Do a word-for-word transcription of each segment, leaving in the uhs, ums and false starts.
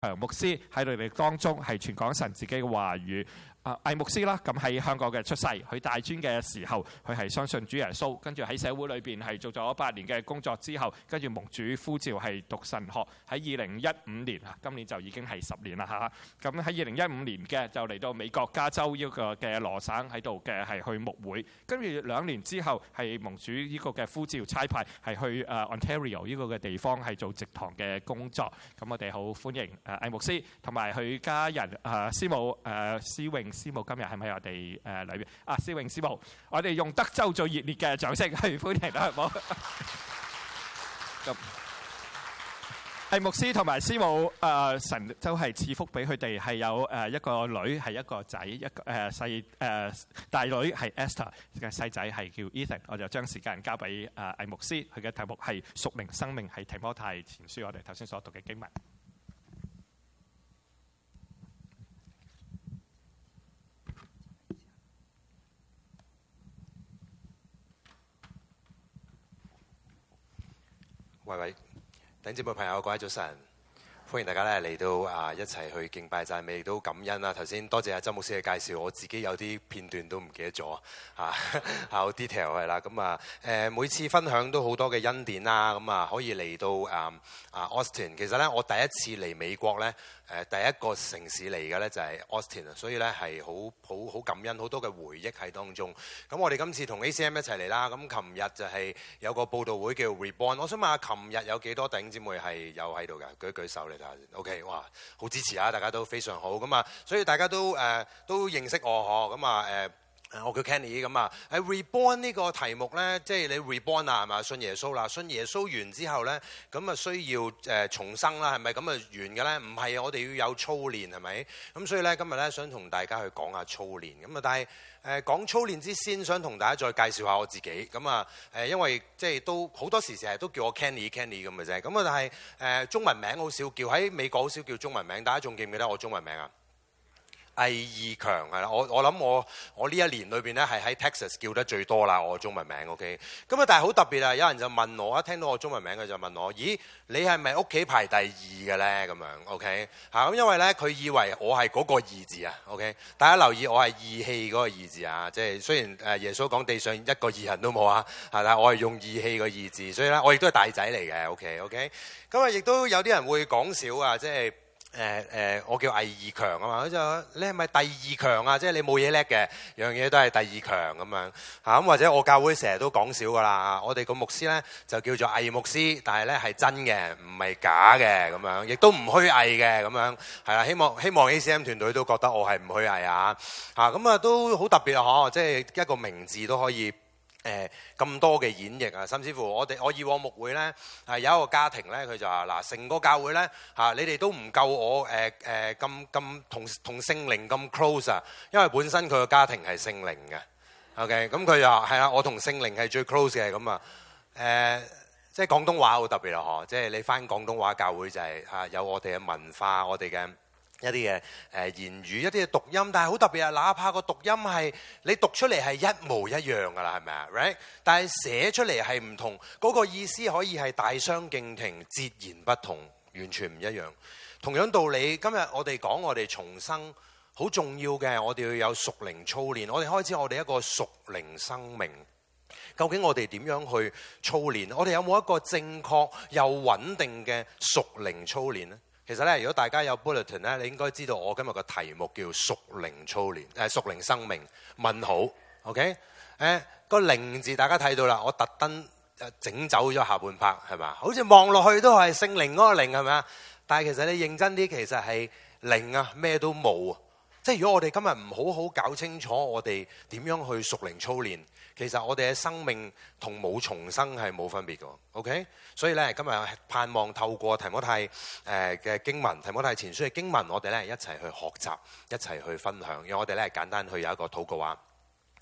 祥牧師喺你哋當中係傳講神自己嘅話語。啊，魏牧師啦，咁喺香港嘅出世，佢大專嘅時候，佢係相信主耶穌，跟住喺社會裏邊係做咗八年嘅工作之後，跟住蒙主呼召係讀神學，喺二零一五年啊，今年就已經係十年啦嚇。咁喺二零一五年嘅就嚟到美國加州呢個嘅羅省喺度嘅係去牧會，跟住兩年之後係蒙主呢個嘅呼召差派係去誒 Ontario 呢個嘅地方係做植堂嘅工作。咁我哋好歡迎誒魏牧師同埋佢家人誒師母誒思穎。師母今日係咪喺我哋誒裏邊？啊，思穎師母，我哋用德州最熱烈嘅掌聲去歡迎啦，好唔好？咁係牧師同埋師母誒、呃，神都係賜福俾佢哋，係有誒一個女，係一個仔，一個誒細誒大女係 Esther 嘅細仔係叫 Ethan。我就將時間交俾誒魏牧師，佢嘅題目係屬靈生命，係提摩太前書我哋頭先所讀嘅經文。 喂喂，弟兄姊妹朋友，各位早晨，歡迎大家咧嚟到啊一齊去敬拜讚美，亦都感恩啦。頭先多謝阿周牧師嘅介紹，我自己有啲片段都唔記得咗啊，好 detail 係啦。咁啊誒，每次分享都好多嘅恩典啦。咁啊可以嚟到啊啊 Austin。其實咧，我第一次嚟美國咧。誒第一個城市嚟嘅咧就係 Austin 啊，所以咧係好好好感恩，好多嘅回憶喺當中。咁我哋今次同 A C M 一齊嚟啦。咁琴日就係有個報道會叫 Reborn。我想問下，琴日有幾多弟兄姊妹係有喺度㗎？舉一舉手嚟睇下先。OK， 哇，好支持啊！大家都非常好。咁啊，所以大家都誒、呃、都認識我嗬。咁啊誒。我叫 Kenny 咁啊，喺 Reborn 呢個題目呢，即係你 Reborn 啊，係嘛？信耶穌啦，信耶穌完之後呢，咁啊需要誒重生啦，係咪咁啊完嘅呢？唔係，我哋要有操練係咪？咁所以呢，今日呢，想同大家去講下操練咁啊，但係誒講操練之先，想同大家再介紹下我自己咁啊誒，因為即係都好多時成日都叫我 Kenny Kenny 咁嘅啫，咁啊但係誒中文名好少叫，喺美國好少叫中文名，大家仲記唔記得我中文名啊？魏義強係啦，我我諗我我呢一年裏邊咧係喺 Texas 叫得最多啦，我中文名 OK。咁啊，但係好特別啊，有人就問我，一聽到我中文名佢就問我，咦，你係咪屋企排第二嘅咧？咁樣 OK 嚇，咁因為咧佢以為我係嗰個義字啊 OK。大家留意我係義氣嗰個義字啊，即係雖然誒耶穌講地上一個義人都冇啊，係啦，我係用義氣個義字，所以咧我亦都係大仔嚟嘅 OK OK。咁啊，亦都有啲人會講笑啊，即係。誒、呃、誒、呃，我叫魏義強啊嘛，佢就你係咪第二強啊？即係你冇嘢叻嘅，樣嘢都係第二強咁樣嚇。咁或者我教會成日都講笑噶啦，我哋個牧師咧就叫做魏牧師，但係咧係真嘅，唔係假嘅咁樣，亦都唔虛偽嘅咁樣，係啦。希望希望 A C M 團隊都覺得我係唔虛偽啊嚇。咁啊都好特別啊嗬，即係一個名字都可以。誒咁、呃、多嘅演繹啊，甚至乎我哋我以往牧會咧，係有一個家庭咧，佢就話嗱，成個教會咧嚇、啊，你哋都唔夠我誒誒咁咁同同聖靈咁 close 啊，因為本身佢個家庭係聖靈嘅 ，OK，咁佢就係啦，我同聖靈係最 close 嘅咁啊，誒即係廣東話好特別啊，嗬，即係你返廣東話教會就係、是、嚇、啊、有我哋嘅文化，我哋嘅。一啲嘅誒言語，一啲嘅讀音，但係好特別啊！哪怕個讀音係你讀出嚟係一模一樣噶啦，係咪啊 ？Right？但係寫出嚟係唔同，嗰、那個意思可以係大相徑庭，截然不同，完全唔一樣。同樣道理，今日我哋講我哋重生，好重要嘅，我哋要有屬靈操練。我哋開始我哋一個屬靈生命，究竟我哋點樣去操練？我哋有冇一個正確又穩定嘅屬靈操練呢？其實咧，如果大家有 bulletin 咧，你應該知道我今日個題目叫屬靈操練，誒屬靈生命問號 ，OK？誒個靈字大家睇到啦，我特登誒整走咗下半 part 係嘛？好似望落去都係聖靈嗰個靈係咪啊？但係其實你認真啲，其實係靈啊，咩都冇啊！即係如果我哋今日唔好好搞清楚我哋點樣去屬靈操練，其實我哋嘅生命同冇重生係冇分別嘅 ，OK？所以咧，今日盼望透過提摩太誒嘅經文，提摩太前書嘅經文，我哋咧一齊去學習，一齊去分享，讓我哋咧簡單去有一個禱告啊！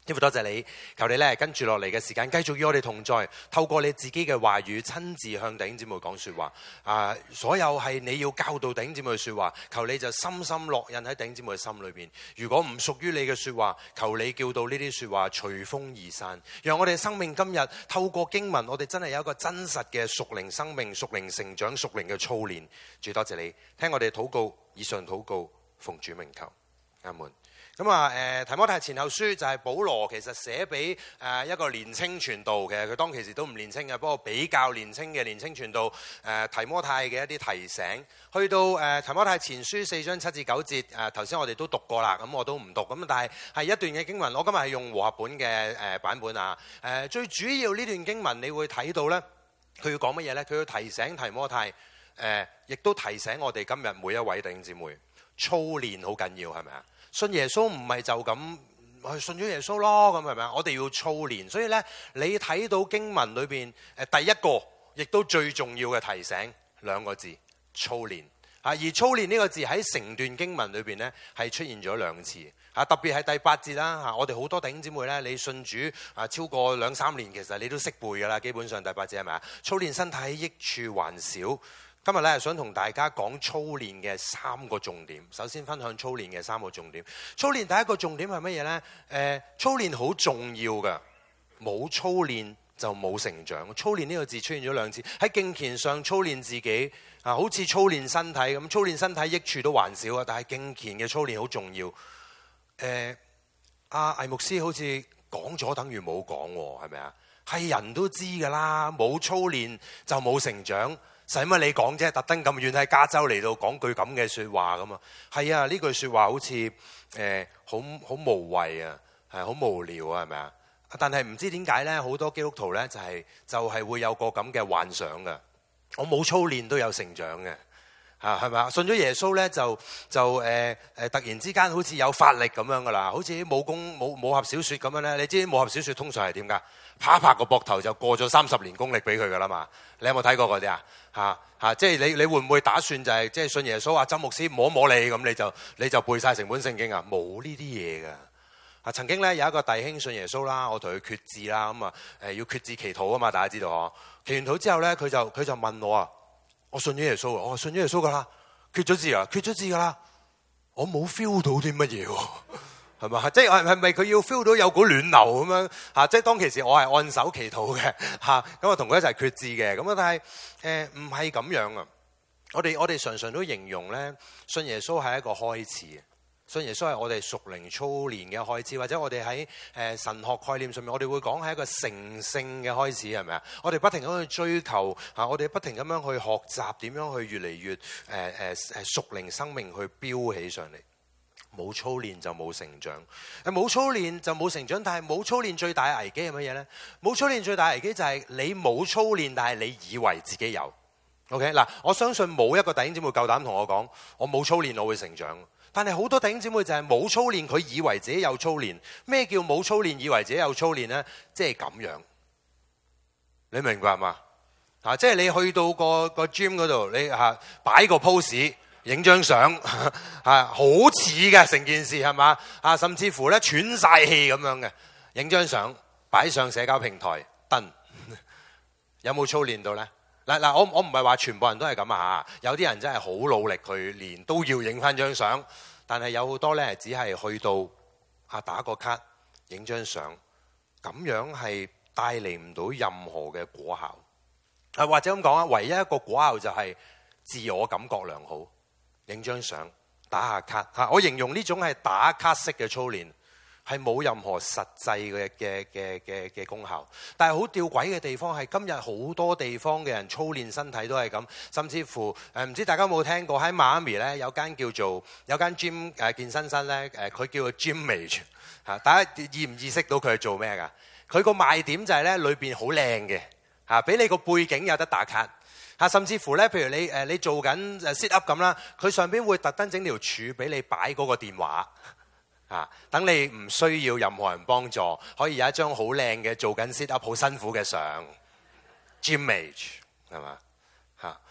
天父多謝你，求你咧跟住落嚟嘅時間繼續與我哋同在，透過你自己嘅話語親自向弟兄姊妹講說話。啊，所有係你要教導弟兄姊妹嘅說話，求你就深深烙印喺弟兄姊妹嘅心裏邊。如果唔屬於你嘅說話，求你叫到呢啲說話隨風而散，讓我哋生命今日透過經文，我哋真係有一個真實嘅屬靈生命、屬靈成長、屬靈嘅操練。主多謝你，聽我哋禱告，以上禱告奉主名求，阿門。咁啊，誒提摩太前後書就係保羅其實寫俾誒一個年青傳道嘅，佢當其時都唔年青嘅，不過比較年青嘅年青傳道誒提摩太嘅一啲提醒。去到誒提摩太前書四章七至九節，誒頭先我哋都讀過啦，咁我都唔讀，咁但係係一段嘅經文，我今日係用和合本嘅誒版本啊。誒最主要呢段經文，你會睇到咧，佢要講乜嘢咧？佢要提醒提摩太，誒亦都提醒我哋今日每一位弟兄姊妹，操練好緊要，係咪啊？信耶穌唔係就咁去信咗耶穌咯，咁係咪啊？我哋要操練，所以咧，你睇到經文裏邊誒第一個，亦都最重要嘅提醒兩個字：操練啊！而操練呢個字喺成段經文裏邊咧係出現咗兩次啊，特別係第八節啦嚇。我哋好多弟兄姊妹咧，你信主啊超過兩三年，其實你都識背㗎啦。基本上第八節係咪啊？操練身體益處還少。今日咧想同大家講操練嘅三個重點。首先分享操練嘅三個重點。操練第一個重點係乜嘢呢？誒，操練好重要㗎，冇操練就冇成長。操練呢個字出現咗兩次，喺敬虔上操練自己啊，好似操練身體咁。操練身體益處都還少啊，但係敬虔嘅操練好重要。誒，阿魏牧師好似講咗等於冇講喎，係咪啊？係人都知㗎啦，冇操練就冇成長。使乜你講啫？特登咁遠喺加州嚟到講句咁嘅説話咁啊？係啊，呢句説話好似誒好好無謂啊，係好無聊啊，係咪啊？但係唔知點解咧，好多基督徒咧就係、是、就係、是、會有個咁嘅幻想㗎。我冇操練都有成長嘅嚇，係咪啊？信咗耶穌咧就就誒誒、呃、突然之間好似有法力咁樣噶啦，好似武功武武俠小説咁樣咧。你知武俠小説通常係點㗎？拍一拍個膊頭就過咗三十年功力俾佢噶啦嘛？你有冇睇過嗰啲啊？嚇嚇，即係你你會唔會打算就係即係信耶穌啊？曾牧師摸摸你咁，你就你就背晒成本聖經啊？冇呢啲嘢噶。啊，曾經咧有一個弟兄信耶穌啦，我同佢決志啦，咁啊誒要決志祈禱啊嘛，大家知道嗬？祈完禱之後咧，佢就佢就問我啊，我信咗耶穌，我話信咗耶穌噶啦，決咗志啊，決咗志噶啦，我冇 feel 到啲乜嘢喎。係嘛？即係係咪佢要 feel 到有股暖流咁樣嚇？即係當其時我係按手祈禱嘅嚇，咁啊同佢一齊決志嘅。咁啊但係誒唔係咁樣啊！我哋我哋常常都形容咧，信耶穌係一個開始，信耶穌係我哋屬靈操練嘅開始，或者我哋喺誒神學概念上面，我哋會講係一個成聖嘅開始，係咪啊？我哋不停咁去追求嚇，我哋不停咁樣去學習點樣去越嚟越誒誒誒屬靈生命去飆起上嚟。冇操練就冇成長，誒冇操練就冇成長，但係冇操練最大嘅危機係乜嘢呢？冇操練最大嘅危機就係你冇操練，但係你以為自己有。OK 嗱，我相信冇一個弟兄姊妹夠膽同我講，我冇操練我會成長。但係好多弟兄姊妹就係冇操練，佢以為自己有操練。咩叫冇操練以為自己有操練呢？即係咁樣，你明白嘛？啊，即係你去到個個 gym 嗰度，你嚇擺個 pose。影張相啊，好似嘅成件事係嘛啊，甚至乎咧喘晒氣咁樣嘅，影張相擺上社交平台，登有冇操練到咧？嗱嗱，我我唔係話全部人都係咁啊嚇，有啲人真係好努力去練，都要影翻張相，但係有好多咧只係去到啊打個卡，影張相，咁樣係帶嚟唔到任何嘅果效啊，或者咁講啊，唯一一個果效就係自我感覺良好。影張相打下卡嚇，我形容呢種係打卡式嘅操練，係冇任何實際嘅嘅嘅嘅嘅功效。但係好吊詭嘅地方係今日好多地方嘅人操練身體都係咁，甚至乎誒唔知大家有冇聽過喺邁阿密咧有間叫做有間 gym 誒健身室咧誒，佢叫做 Gymmage 嚇，大家意唔意識到佢係做咩㗎？佢個賣點就係咧裏邊好靚嘅嚇，俾你個背景有得打卡。嚇，甚至乎咧，譬如你誒你做緊誒 sit up 咁啦，佢上邊會特登整條柱俾你擺嗰個電話，嚇，等你唔需要任何人幫助，可以有一張好靚嘅做緊 sit up 好辛苦嘅相 ，Gymmage 係嘛嚇？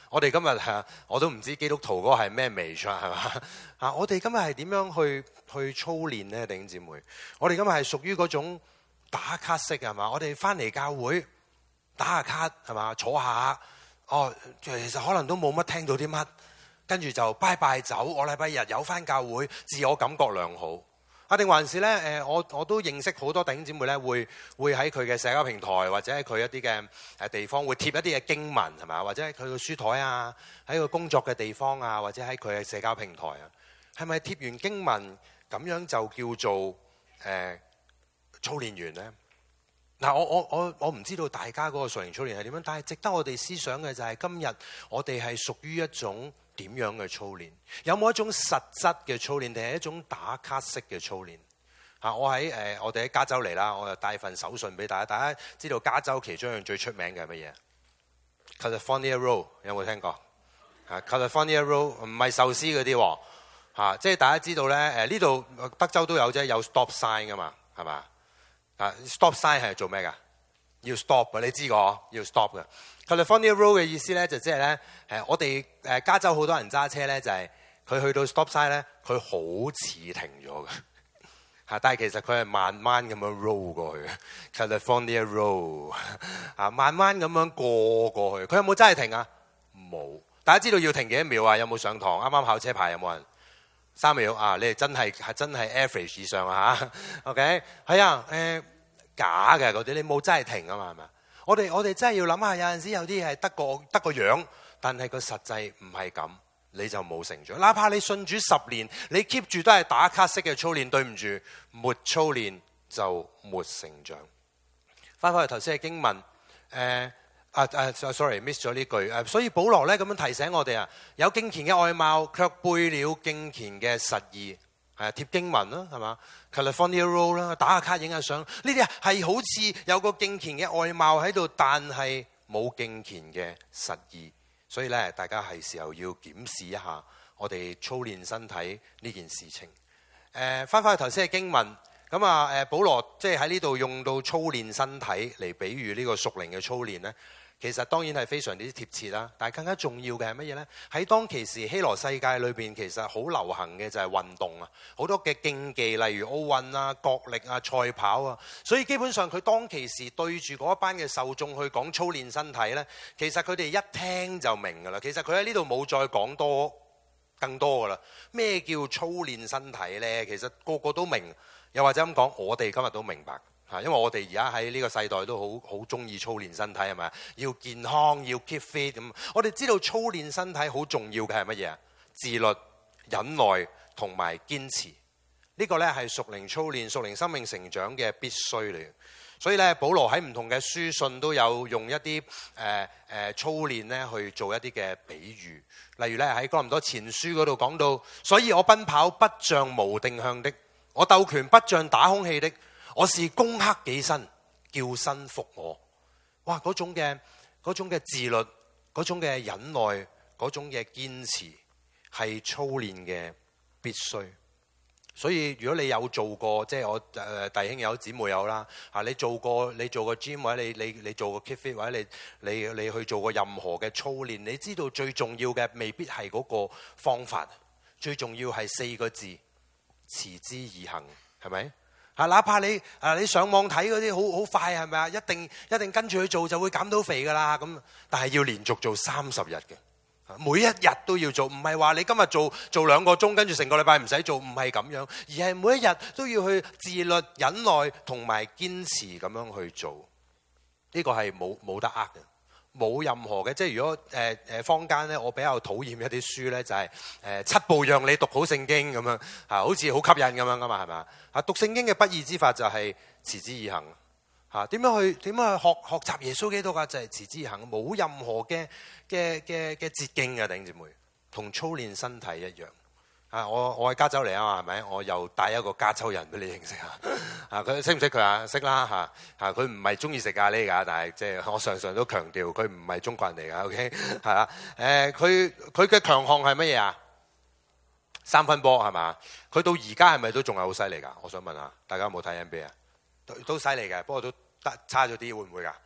我哋今日嚇我都唔知基督徒嗰個係咩微出係嘛啊？我哋今日係點樣去去操練呢？弟兄姊妹，我哋今日係屬於嗰種打卡式係嘛？我哋翻嚟教會打下卡係嘛？坐下哦，其實可能都冇乜聽到啲乜，跟住就拜拜走。我禮拜日有翻教會，自我感覺良好。啊，定還是咧？誒，我我都認識好多弟兄姊妹咧，會會喺佢嘅社交平台或者喺佢一啲嘅誒地方，會貼一啲嘅經文係嘛？或者喺佢嘅書台啊，喺佢工作嘅地方啊，或者喺佢嘅社交平台啊，係咪貼完經文咁樣就叫做誒、呃、操練完咧？嗱，我我我我唔知道大家嗰個屬靈操練係點樣，但係值得我哋思想嘅就係今日我哋係屬於一種點樣嘅操練？有冇一種實質嘅操練，定係一種打卡式嘅操練？嚇！我喺誒我哋喺加州嚟啦，我就帶份手信俾大家。大家知道加州其中一樣最出名嘅係乜嘢 ？California Roll 有冇聽過？嚇 California Roll 唔係壽司嗰啲喎，嚇！即係大家知道咧誒呢度德州都有啫，有 stop sign 噶嘛，係嘛？啊 stop sign 係做咩㗎？要 stop 嘅，你知個要 stop 嘅。California Roll 嘅意思咧就即係咧誒我哋誒加州好多人揸車咧就係佢去到 stop sign 咧佢好似停咗嘅嚇，但係其實佢係慢慢咁樣 roll 過去嘅。California Roll 啊，慢慢咁樣過過去。佢有冇真係停啊？冇。大家知道要停幾多秒啊？有冇上堂？啱啱考車牌有冇人？三秒啊！你哋真係係真係 average 以上啊嚇。OK 係啊誒。呃假嘅嗰啲，你冇真係停啊嘛，係咪？我哋我哋真係要諗下，有陣時有啲係得個得個樣，但係個實際唔係咁，你就冇成長。哪怕你信主十年，你 keep 住都係打卡式嘅操練，對唔住，沒操練就沒成長。翻返去頭先嘅經文，誒、呃、啊啊 sorry，miss 咗呢句誒，所以保羅咧咁樣提醒我哋啊，有敬虔嘅外貌，卻背了敬虔嘅實意。係啊，貼經文啦，係嘛 ？California Roll 啦，打下卡影下相，呢啲係好似有個敬虔嘅外貌喺度，但係冇敬虔嘅實意。所以咧，大家係時候要檢視一下我哋操練身體呢件事情。誒、呃，翻返去頭先嘅經文，咁啊誒，保羅即係喺呢度用到操練身體嚟比喻呢個屬靈嘅操練咧。其實當然係非常之貼切啦，但係更加重要嘅係乜嘢呢？喺當其時希羅世界裏邊，其實好流行嘅就係運動啊，好多嘅競技，例如奧運啊、角力啊、賽跑啊，所以基本上佢當其時對住嗰一班嘅受眾去講操練身體呢，其實佢哋一聽就明㗎啦。其實佢喺呢度冇再講多更多㗎啦。咩叫操練身體呢？其實個個都明，又或者咁講，我哋今日都明白。因為我哋而家喺呢個世代都好好中意操練身體，係咪？要健康，要 keep fit 咁。我哋知道操練身體好重要嘅係乜嘢啊？自律、忍耐同埋堅持。呢個呢係屬靈操練、屬靈生命成長嘅必須嚟。所以呢，保羅喺唔同嘅書信都有用一啲誒誒操練呢去做一啲嘅比喻。例如呢，喺哥林多前書嗰度講到，所以我奔跑不像無定向的，我鬥拳不像打空氣的。我是攻克己身，叫身服我。哇！嗰種嘅嗰種嘅自律，嗰種嘅忍耐，嗰種嘅堅持，係操練嘅必須。所以如果你有做過，即係我誒弟兄有姊妹有啦，啊你做過你做過 gym 或者你你你做過 keep fit 或者你你你去做過任何嘅操練，你知道最重要嘅未必係嗰個方法，最重要係四個字：持之以恆，係咪？啊！哪怕你啊，你上網睇嗰啲好好快係咪啊？一定一定跟住去做就會減到肥㗎啦咁。但係要連續做三十日嘅，每一日都要做，唔係話你今日做做兩個鐘，跟住成個禮拜唔使做，唔係咁樣，而係每一日都要去自律、忍耐同埋堅持咁樣去做。呢個係冇冇得呃嘅。冇任何嘅，即係如果誒誒坊間咧，我比較討厭一啲書咧，就係誒七步讓你讀好聖經咁樣嚇，好似好吸引咁樣噶嘛，係咪啊？讀聖經嘅不二之法就係持之以恆嚇。點樣去點樣去學學習耶穌基督啊？就係持之以恆，冇任何嘅嘅嘅嘅捷徑嘅，弟兄姊妹，同操練身體一樣。啊！我我喺加州嚟啊嘛，係咪？我又帶一個加州人俾你認識下。啊，佢識唔識佢啊？識啦嚇嚇。佢唔係中意食咖喱㗎，但係即係我常常都強調佢唔係中國人嚟㗎。OK 係啦。誒，佢佢嘅強項係乜嘢啊？三分波係嘛？佢到而家係咪都仲係好犀利㗎？我想問下大家有冇睇 N B A 啊？都都犀利嘅，不過都得差咗啲，會唔會㗎？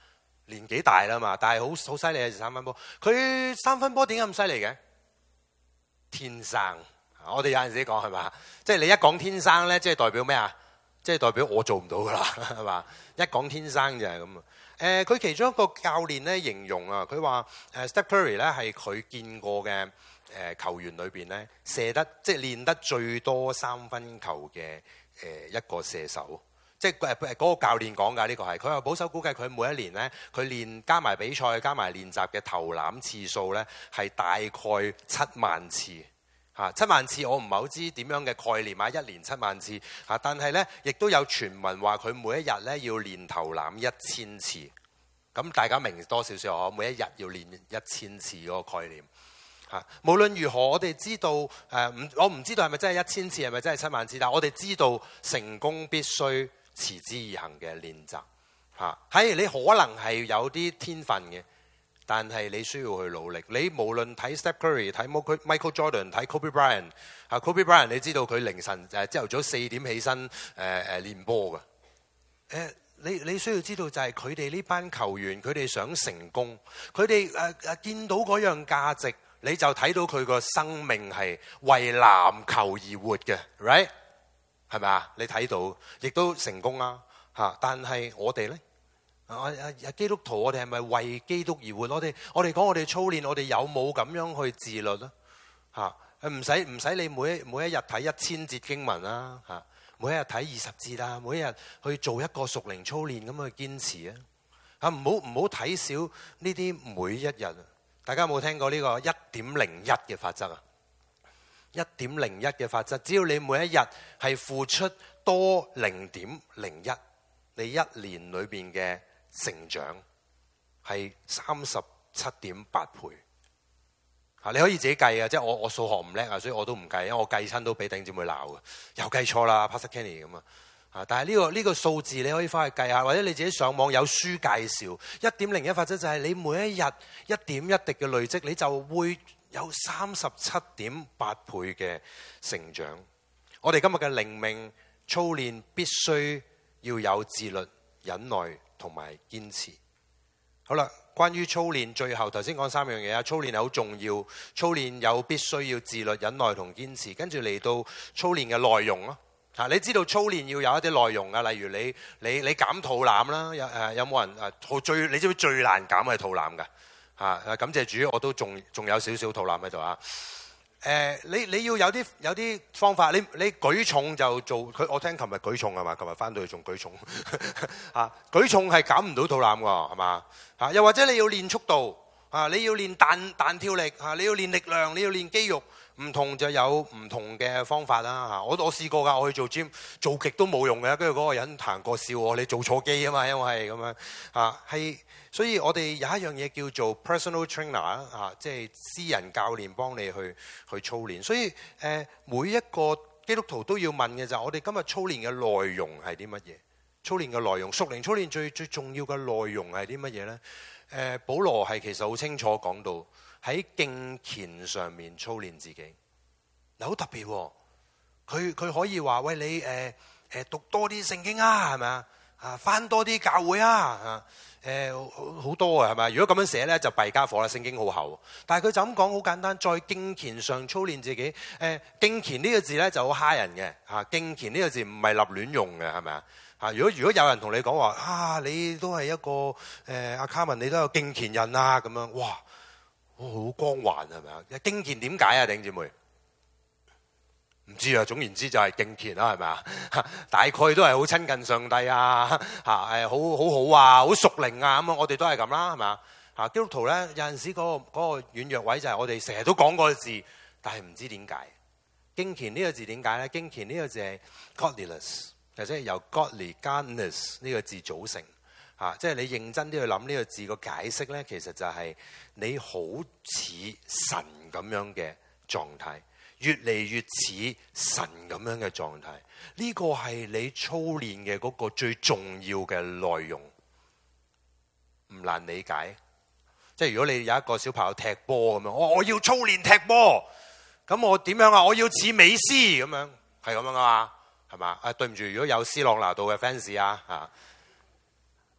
年紀大啦嘛，但係好好犀利嘅三分波。佢三分波點解咁犀利嘅？天生，我哋有陣時講係嘛，即係你一講天生咧，即係代表咩啊？即係代表我做唔到噶啦，係嘛？一講天生就係咁啊。誒，佢其中一個教練咧形容啊，佢話誒 Steph Curry 咧係佢見過嘅誒球員裏邊咧射得即係練得最多三分球嘅誒一個射手。即係誒誒嗰個教練講㗎，呢個係佢話保守估計佢每一年咧，佢練加埋比賽加埋練習嘅投籃次數咧係大概七萬次嚇。七萬次我唔係好知點樣嘅概念啊，一年七萬次嚇，但係咧亦都有傳聞話佢每一日咧要練投籃一千次。咁大家明多少少嗬？每一日要練一千次嗰個概念嚇。無論如何，我哋知道誒唔、呃、我唔知道係咪真係一千次，係咪真係七萬次？但係我哋知道成功必須持之以恆嘅練習嚇，係你可能係有啲天分嘅，但係你需要去努力。你無論睇 Steph Curry、睇 Michael Jordan、睇 Kobe Bryant 嚇，Kobe Bryant 你知道佢凌晨誒朝頭早四點起身誒誒練波嘅誒，你你需要知道就係佢哋呢班球員，佢哋想成功，佢哋誒誒見到嗰樣價值，你就睇到佢個生命係為籃球而活嘅 ，right？係咪啊？你睇到，亦都成功啦嚇。但係我哋咧，啊啊基督徒，我哋係咪為基督而活？我哋我哋講我哋操練，我哋有冇咁樣去自律咧？嚇，唔使唔使你每一每一日睇一千節經文啦嚇，每一日睇二十節啦，每一日去做一個屬靈操練咁去堅持啊嚇，唔好唔好睇少呢啲每一日。大家有冇聽過呢個一點零一嘅法則啊？一點零一嘅法則，只要你每一日係付出多零點零一，你一年裏邊嘅成長係三十七點八倍。嚇，你可以自己計啊！即係我我數學唔叻啊，所以我都唔計，因為我計親都俾弟兄姊妹鬧嘅，又計錯啦 Pastor Kenny 咁啊！啊，但係呢個呢個數字你可以翻去計下，或者你自己上網有書介紹。一點零一法則就係你每一日一點一滴嘅累積，你就會有三十七點八倍嘅成長。我哋今日嘅靈命操練必須要有自律、忍耐同埋堅持。好啦，關於操練，最後頭先講三樣嘢啊。操練係好重要，操練有必須要自律、忍耐同堅持。跟住嚟到操練嘅內容咯。嚇，你知道操練要有一啲內容啊，例如你你你減肚腩啦，有誒有冇人誒最你知唔知最難減係肚腩㗎？嚇！感謝主，我都仲仲有少少肚腩喺度啊！誒，你你要有啲有啲方法，你你舉重就做佢。我聽琴日舉重係嘛？琴日翻到去仲舉重嚇，舉重係減唔到肚腩㗎，係嘛嚇？又或者你要練速度啊，你要練彈彈跳力嚇，你要練力量，你要練肌肉，唔同就有唔同嘅方法啦嚇。我我試過㗎，我去做 gym 做極都冇用嘅，跟住嗰個人行過笑我，你做錯機啊嘛，因為係咁樣嚇係。所以我哋有一樣嘢叫做 personal trainer 啊，即係私人教練幫你去去操練。所以誒，每一個基督徒都要問嘅就係我哋今日操練嘅內容係啲乜嘢？操練嘅內容，屬靈操練最最重要嘅內容係啲乜嘢咧？誒，保羅係其實好清楚講到喺敬虔上面操練自己。嗱，好特別喎，佢佢可以話喂，你誒誒讀多啲聖經啊，係咪啊？啊，返多啲教會啊，啊誒好好多啊，係咪？如果咁樣寫咧，就弊家伙啦。聖經好厚，但係佢就咁講，好簡單，在敬虔上操練自己。誒，敬虔呢個字咧就好蝦人嘅嚇。敬虔呢個字唔係立亂用嘅，係咪啊？嚇，如果如果有人同你講話啊，你都係一個誒阿卡文，你都有敬虔人啊咁樣，哇，好光環係咪啊？敬虔點解啊，弟兄姊妹？唔知啊，總言之就係敬虔啦，係咪啊？大概都係好親近上帝啊，嚇誒好好好啊，好屬靈啊咁啊，我哋都係咁啦，係咪啊？嚇基督徒咧有陣時嗰個嗰個軟弱位就係我哋成日都講嗰個字，但係唔知點解。敬虔呢個字點解咧？敬虔呢個字係 godliness，或者係由 godliness 呢個字組成嚇，即係你認真啲去諗呢個字個解釋咧，其實就係你好似神咁樣嘅狀態。越嚟越似神咁樣嘅狀態，呢個係你操練嘅嗰個最重要嘅內容，唔難理解。即係如果你有一個小朋友踢波咁樣，我我要操練踢波，咁我點樣啊？我要似美斯咁樣，係咁樣噶嘛？係嘛？啊，對唔住，如果有斯朗拿度嘅 fans 啊，嚇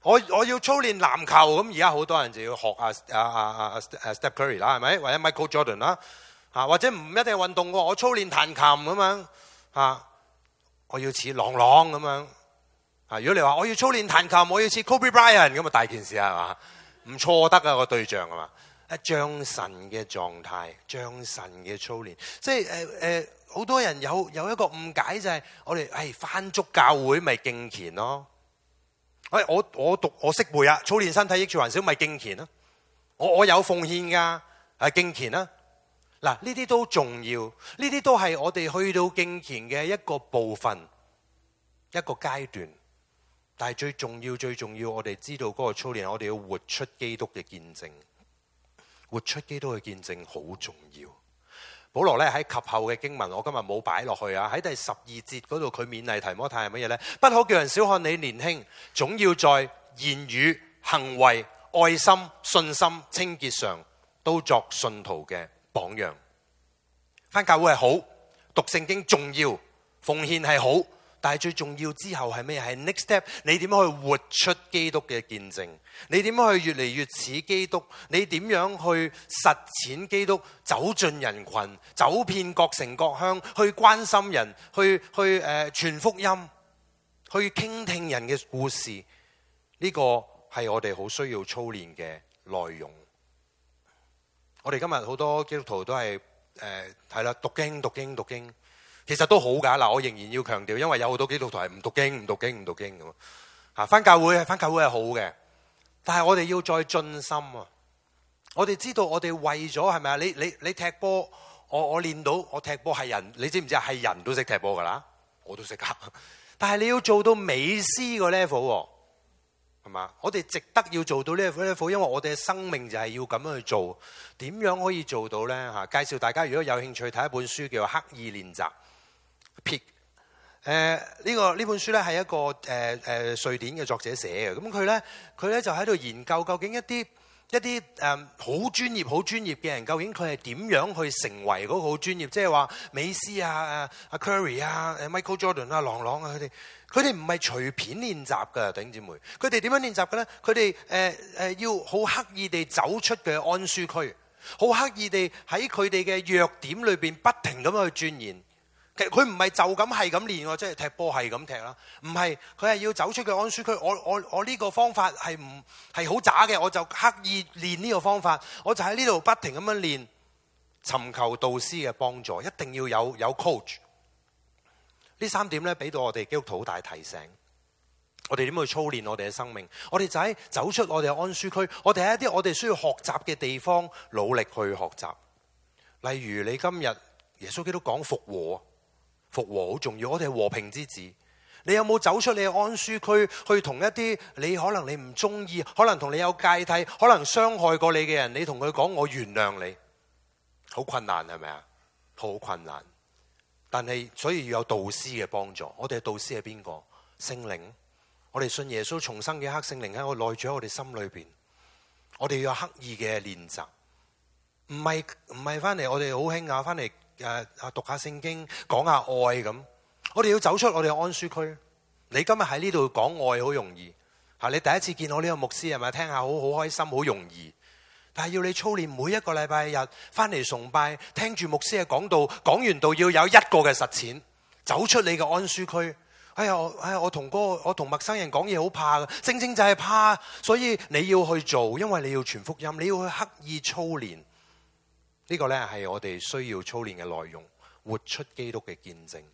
我我要操練籃球，咁而家好多人就要學啊啊啊啊 Steph Curry 啦，係咪？或者 Michael Jordan 啦，嚇或者唔一定係運動喎，我操練彈琴咁樣嚇，我要似朗朗咁樣嚇。如果你話我要操練彈琴，我要似 Kobe Bryant 咁啊，大件事係嘛？唔錯得啊個對象係嘛？啊，將神嘅狀態，將神嘅操練，即係誒誒，好多人有有一個誤解就係我哋係返足教會咪敬虔咯。哎、我我讀我識背啊，操練身體益處還少，咪敬虔啦。我我有奉獻噶，係敬虔啦。嗱，呢啲都重要，呢啲都係我哋去到敬虔嘅一個部分，一個階段。但係最重要最重要，我哋知道嗰個操練，我哋要活出基督嘅見證，活出基督嘅見證好重要。保羅咧喺及後嘅經文，我今日冇擺落去啊。喺第十二節嗰度，佢勉勵提摩太係乜嘢呢？不可叫人小看你年輕，總要在言語、行為、愛心、信心、清潔上，都作信徒嘅榜樣。返教會係好，讀聖經重要，奉獻係好，但係最重要之後係咩？係 next step， 你點樣去活出基督嘅見證？你點樣去越嚟越似基督？你點樣去實踐基督？走進人群，走遍各城各鄉，去關心人，去去誒傳福音，去傾聽人嘅故事。呢個係我哋好需要操練嘅內容。我哋今日好多基督徒都係誒係啦，讀經讀經讀經。其實都好噶，嗱，我仍然要強調，因為有好多基督徒係唔讀經、唔讀經、唔讀經咁啊。返教會係返教會係好嘅，但係我哋要再進心啊！我哋知道我哋為咗係咪啊？你你你踢波，我我練到我踢波係人，你知唔知啊？係人都識踢波噶啦，我都識噶。但係你要做到美斯個 level，係嘛？我哋值得要做到呢個 level，因為我哋嘅生命就係要咁樣去做。點樣可以做到呢？吓，介紹大家如果有興趣睇一本書，叫做《刻意練習》。Peak，誒呢個呢本書咧係一個誒誒、呃、瑞典嘅作者寫嘅，咁佢咧佢咧就喺度研究究竟一啲一啲誒好專業好專業嘅人，究竟佢係點樣去成為嗰個好專業？即係話美斯啊、阿 Curry 啊、Michael Jordan 啊、朗朗啊，佢哋佢哋唔係隨便練習㗎，弟兄姊妹。佢哋點樣練習嘅咧？佢哋誒誒要好刻意地走出嘅安舒區，好刻意地喺佢哋嘅弱點裏邊不停咁去鑽研。其實佢唔係就咁係咁練喎，即係踢波係咁踢啦。唔係，佢係要走出個安舒區。我我我呢個方法係唔係好渣嘅，我就刻意練呢個方法。我就喺呢度不停咁樣練，尋求導師嘅幫助，一定要有有 coach。呢三點咧，俾到我哋基督徒好大提醒。我哋點去操練我哋嘅生命？我哋就喺走出我哋嘅安舒區。我哋喺一啲我哋需要學習嘅地方努力去學習。例如你今日耶穌基督講復和。復和好重要，我哋係和平之子。你有冇走出你嘅安舒區，去同一啲你可能你唔中意，可能同你有芥蒂，可能傷害過你嘅人，你同佢講我原諒你？好困難係咪啊？好困難。但係所以要有導師嘅幫助。我哋嘅導師係邊個？聖靈。我哋信耶穌重生嘅一刻，聖靈喺我內住喺我哋心裏邊。我哋要有刻意嘅練習，唔係唔係翻嚟我哋好興啊，翻嚟。誒誒，讀下聖經，講下愛咁。我哋要走出我哋嘅安舒區。你今日喺呢度講愛好容易嚇，你第一次見我呢個牧師係咪？聽下好好開心，好容易。但係要你操練每一個禮拜日翻嚟崇拜，聽住牧師嘅講道，講完道要有一個嘅實踐，走出你嘅安舒區。哎呀，我哎呀，我同嗰個我同陌生人講嘢好怕嘅，正正就係怕，所以你要去做，因為你要傳福音，你要去刻意操練。呢個呢係我哋需要操練嘅內容，活出基督嘅見證。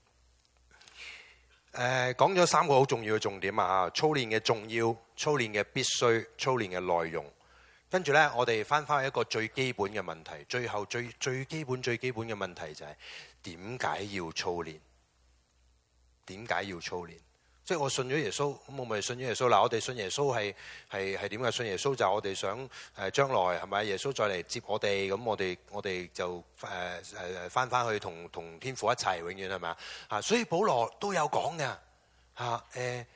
誒，講咗三個好重要嘅重點啊！操練嘅重要，操練嘅必須，操練嘅內容。跟住呢，我哋翻返去一個最基本嘅問題，最後最最基本最基本嘅問題就係點解要操練？點解要操練？即係我信咗耶穌，咁我咪信咗耶穌。嗱，我哋信耶穌係係係點嘅？信耶穌就係我哋想誒將來係咪耶穌再嚟接我哋？咁我哋我哋就誒誒翻翻去同同天父一齊，永遠係咪啊？啊，所以保羅都有講嘅嚇誒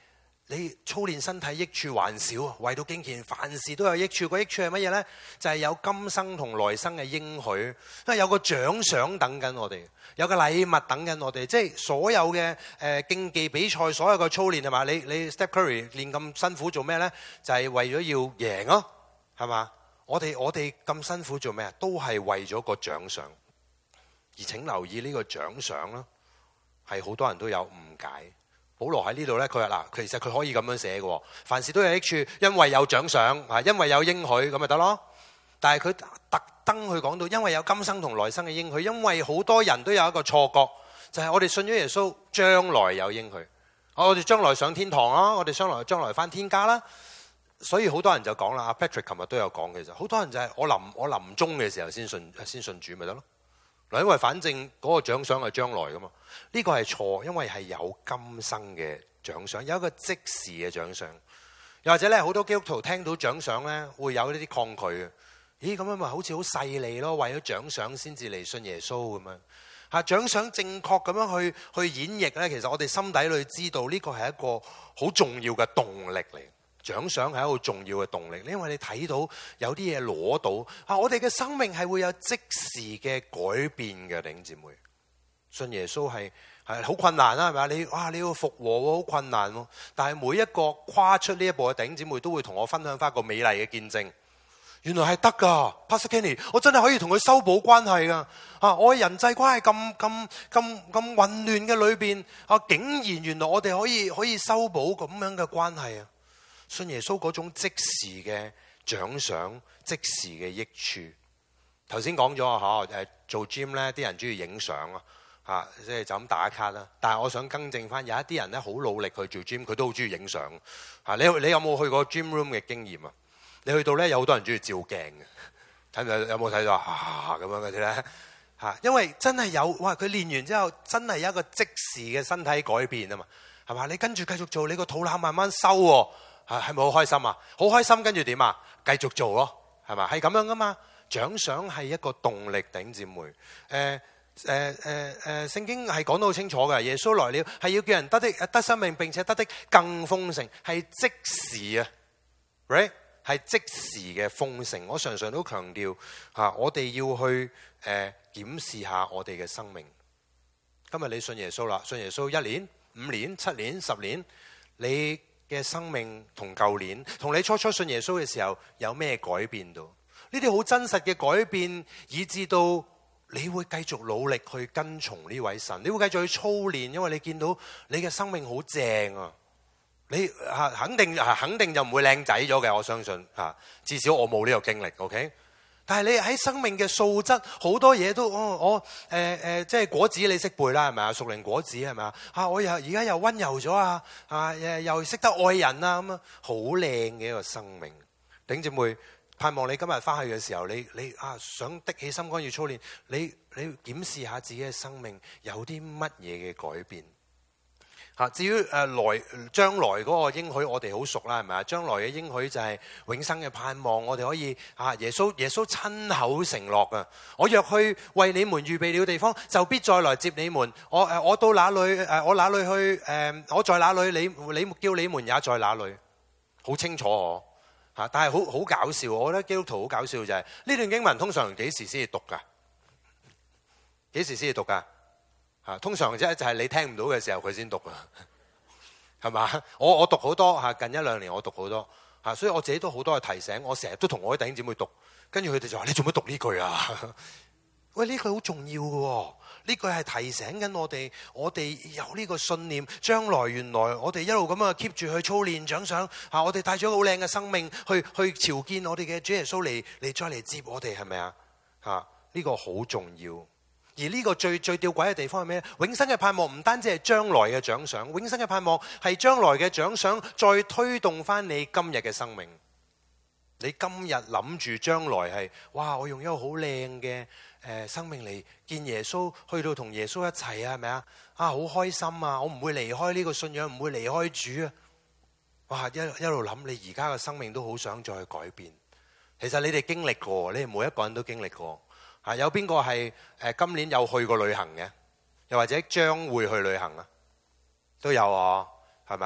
你操練身體益處還少啊，為到敬虔凡事都有益處。個益處係乜嘢呢？就係、是、有今生同來生嘅應許，因為有個獎賞等緊我哋，有個禮物等緊我哋。即係所有嘅誒、呃、競技比賽，所有嘅操練係嘛？你你 Steph Curry 練咁辛苦做咩呢？就係、是、為咗要贏咯，係嘛？我哋我哋咁辛苦做咩啊？都係為咗個獎賞。而請留意呢個獎賞啦，係好多人都有誤解。保羅喺呢度呢，佢話嗱，其實佢可以咁樣寫嘅，凡事都有益處，因為有獎賞，啊，因為有應許，咁咪得咯。但係佢特登去講到，因為有今生同來生嘅應許，因為好多人都有一個錯覺，就係、是、我哋信咗耶穌，將來有應許，我哋將來上天堂啦，我哋將來將來返天家啦。所以好多人就講啦，阿 Patrick 琴日都有講，其實好多人就係我臨我臨終嘅時候先信先信主咪得咯。嗱，因為反正嗰個獎賞係將來噶嘛，呢個係錯，因為係有今生嘅獎賞，有一個即時嘅獎賞。又或者咧，好多基督徒聽到獎賞咧，會有呢啲抗拒嘅。咦，咁樣咪好似好勢利咯？為咗獎賞先至嚟信耶穌咁樣嚇。獎賞正確咁樣去去演繹咧，其實我哋心底裏知道呢個係一個好重要嘅動力嚟。獎賞係一個重要嘅動力，因為你睇到有啲嘢攞到啊，我哋嘅生命係會有即時嘅改變嘅。弟兄姊妹，信耶穌係係好困難啦，係咪啊？你哇，你要復和喎，好困難喎。但係每一個跨出呢一步嘅弟兄姊妹都會同我分享翻個美麗嘅見證，原來係得㗎。Pastor Kenny，我真係可以同佢修補關係㗎。啊，我嘅人際關係咁咁咁咁混亂嘅裏邊啊，竟然原來我哋可以可以修補咁樣嘅關係啊！信耶穌嗰種即時嘅獎賞，即時嘅益處。頭先講咗啊，嚇誒做 gym 咧，啲人中意影相啊，嚇即係就咁打卡啦。但係我想更正翻，有一啲人咧好努力去做 gym，佢都好中意影相嚇。你你有冇去過 gym room 嘅經驗啊？你去到咧有好多人中意照鏡嘅，睇唔睇？有冇睇到啊？咁樣嗰啲咧嚇，因為真係有哇！佢練完之後真係有一個即時嘅身體改變啊嘛，係嘛？你跟住繼續做，你個肚腩慢慢收喎。係係咪好開心啊？好開心，跟住點啊？繼續做咯，係嘛？係咁樣噶嘛？獎賞係一個動力，弟兄姊妹。誒誒誒誒，聖經係講得好清楚嘅。耶穌來了係要叫人得的得生命，並且得的更豐盛，係即時啊 ，right？ 係即時嘅豐盛。我常常都強調嚇，我哋要去誒檢視下我哋嘅生命。今日你信耶穌啦，信耶穌一年、五年、七年、十年，你嘅生命同舊年，同你初初信耶穌嘅時候有咩改變到？呢啲好真實嘅改變，以至到你會繼續努力去跟從呢位神，你會繼續去操練，因為你見到你嘅生命好正啊！你嚇肯定肯定就唔會靚仔咗嘅，我相信嚇，至少我冇呢個經歷 ，OK？但係你喺生命嘅素質，好多嘢都哦，我誒誒、呃，即係果子你識背啦，係咪啊？屬靈果子係咪啊？啊，我又而家又溫柔咗啊！啊，誒又識得愛人啊，咁啊，好靚嘅一個生命。弟兄姊妹，盼望你今日翻去嘅時候，你你啊想的起心肝要操練，你你檢視下自己嘅生命有啲乜嘢嘅改變。嚇，至於誒來將來嗰個應許，我哋好熟啦，係咪啊？將來嘅應許就係永生嘅盼望，我哋可以啊，耶穌耶穌親口承諾啊！我若去為你們預備了地方，就必再來接你們。我誒我到哪裏誒？我哪裏去誒？我在哪裏？你你叫你們也在哪裏？好清楚我嚇，但係好好搞笑。我覺得基督徒好搞笑就係呢段經文通常幾時先至讀㗎？幾時先至讀㗎？啊，通常啫就係你聽唔到嘅時候佢先讀啊，係嘛？我我讀好多嚇，近一兩年我讀好多嚇，所以我自己都好多嘅提醒。我成日都同我啲弟兄姊妹讀，跟住佢哋就話：你做乜讀呢句啊？喂，呢句好重要嘅喎，呢句係提醒緊我哋，我哋有呢個信念，將來原來我哋一路咁啊 keep 住去操練獎賞嚇，我哋帶咗好靚嘅生命去去朝見我哋嘅主耶穌嚟嚟再嚟接我哋，係咪啊？嚇，呢個好重要。而呢個最最吊詭嘅地方係咩？永生嘅盼望唔單止係將來嘅獎賞，永生嘅盼望係將來嘅獎賞再推動翻你今日嘅生命。你今日諗住將來係哇，我用一個好靚嘅誒生命嚟見耶穌，去到同耶穌一齊啊，係咪啊？啊，好開心啊！我唔會離開呢個信仰，唔會離開主啊！哇，一一路諗，你而家嘅生命都好想再去改變。其實你哋經歷過，你哋每一個人都經歷過。啊！有邊個係誒今年有去過旅行嘅？又或者將會去旅行啊？都有啊，係咪啊？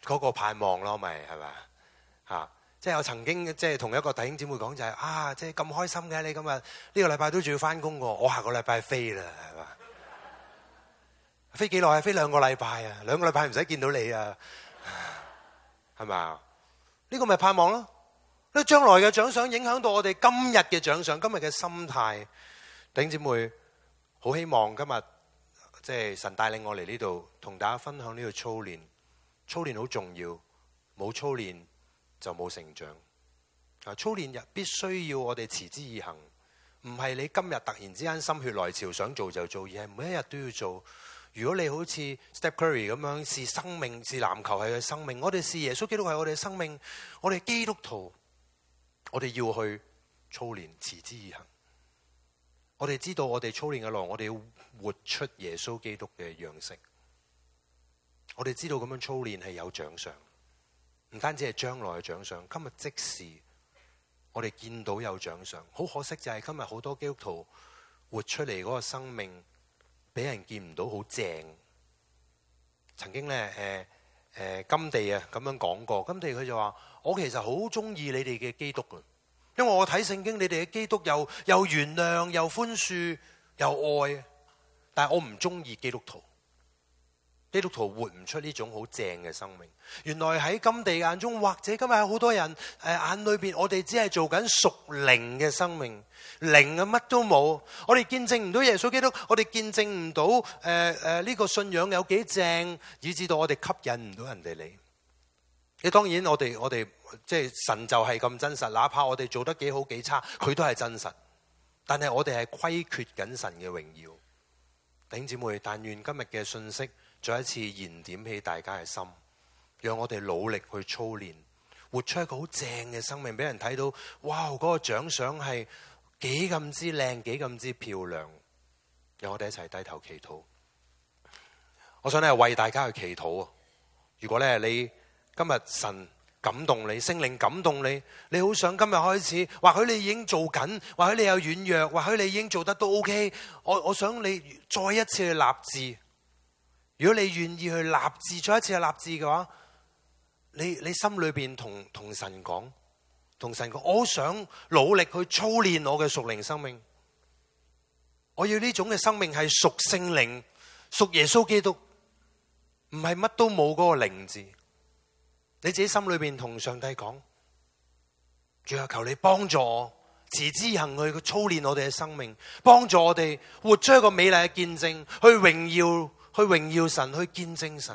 嗰個盼望咯，咪係咪啊？即係我曾經即係同一個弟兄姊妹講就係、是、啊，即係咁開心嘅，你今日呢個禮拜都仲要翻工嘅，我下個禮拜飛啦，係嘛？飛幾耐啊？飛兩個禮拜啊，兩個禮拜唔使見到你啊，係咪啊？呢個咪盼望咯。呢將來嘅獎賞影響到我哋今日嘅獎賞，今日嘅心態。弟兄姊妹，好希望今日即係神帶領我嚟呢度，同大家分享呢個操練。操練好重要，冇操練就冇成長。啊，操練日必須要我哋持之以恆，唔係你今日突然之間心血來潮想做就做，而係每一日都要做。如果你好似 Steph Curry 咁樣視生命、視籃球係佢生命，我哋視耶穌基督係我哋嘅生命，我哋基督徒，我哋要去操練，持之以恆。我哋知道我哋操練嘅路，我哋要活出耶穌基督嘅樣式。我哋知道咁樣操練係有獎賞，唔單止係將來嘅獎賞，今日即時我哋見到有獎賞。好可惜就係今日好多基督徒活出嚟嗰個生命，俾人見唔到好正。曾經咧，誒誒金地啊咁樣講過，金地佢就話：我其實好中意你哋嘅基督啊，因為我睇聖經，你哋嘅基督又又原諒又寬恕又愛，但係我唔中意基督徒。基督徒活唔出呢種好正嘅生命。原來喺金地眼中，或者今日有好多人誒眼裏邊，我哋只係做緊屬靈嘅生命，靈啊乜都冇。我哋見證唔到耶穌基督，我哋見證唔到誒誒呢個信仰有幾正，以致到我哋吸引唔到人哋嚟。你當然我哋我哋即係神就係咁真實，哪怕我哋做得幾好幾差，佢都係真實。但係我哋係虧缺緊神嘅榮耀。弟兄姊妹，但願今日嘅信息再一次燃點起大家嘅心，讓我哋努力去操練，活出一個好正嘅生命，俾人睇到，哇！嗰個獎賞係幾咁之靚，幾咁之漂亮。讓我哋一齊低頭祈禱。我想咧為大家去祈禱。如果咧你今日神感動你，聖靈感動你，你好想今日開始，或許你已經做緊，或許你有軟弱，或許你已經做得都 OK。我我想你再一次去立志。如果你願意去立志，再一次去立志嘅話，你你心裏邊同同神講，同神講，我好想努力去操練我嘅屬靈生命。我要呢種嘅生命係屬聖靈、屬耶穌基督，唔係乜都冇嗰個靈字。你自己心裏邊同上帝講，主啊，求你幫助我持之以恆去操練我哋嘅生命，幫助我哋活出一個美麗嘅見證，去榮耀。去榮耀神，去見證神。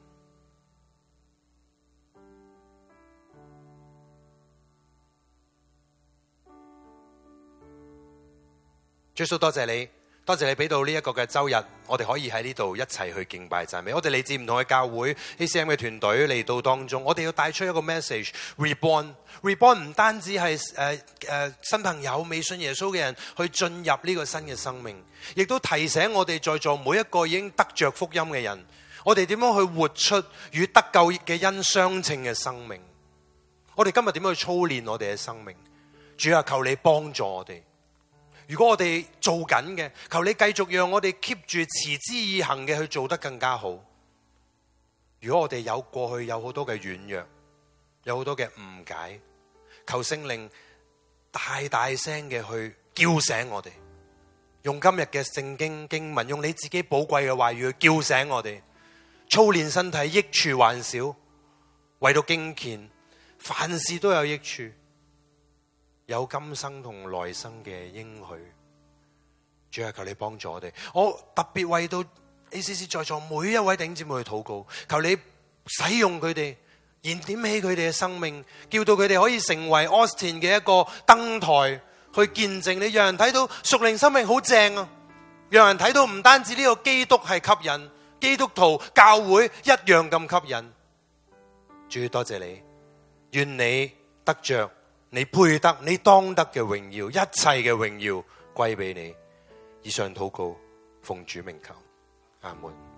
耶穌多謝你，多謝你俾到呢一個嘅周日，我哋可以喺呢度一齊去敬拜讚美。我哋嚟自唔同嘅教會 A C M 嘅團隊嚟到當中，我哋要帶出一個 message：reborn。reborn 唔單止係誒誒新朋友未信耶穌嘅人去進入呢個新嘅生命，亦都提醒我哋在座每一個已經得着福音嘅人，我哋點樣去活出與得救嘅恩相稱嘅生命。我哋今日點樣去操練我哋嘅生命？主啊，求你幫助我哋。如果我哋做緊嘅，求你繼續讓我哋 keep 住持之以恆嘅去做得更加好。如果我哋有過去有好多嘅軟弱，有好多嘅誤解，求聖靈大大聲嘅去叫醒我哋，用今日嘅聖經經文，用你自己寶貴嘅話語去叫醒我哋，操練身體益處還少，為到敬虔，凡事都有益處。有今生同來生嘅應許，主啊，求你幫助我哋。我特別為到 A C C 在座每一位弟兄姊妹去禱告，求你使用佢哋，燃點起佢哋嘅生命，叫到佢哋可以成為 Austin 嘅一個燈台，去見證你，讓人睇到屬靈生命好正啊！讓人睇到唔單止呢個基督係吸引，基督徒教會一樣咁吸引。主，多謝你，願你得着你配得、你當得嘅榮耀，一切嘅榮耀歸俾你。以上禱告，奉主名求，阿門。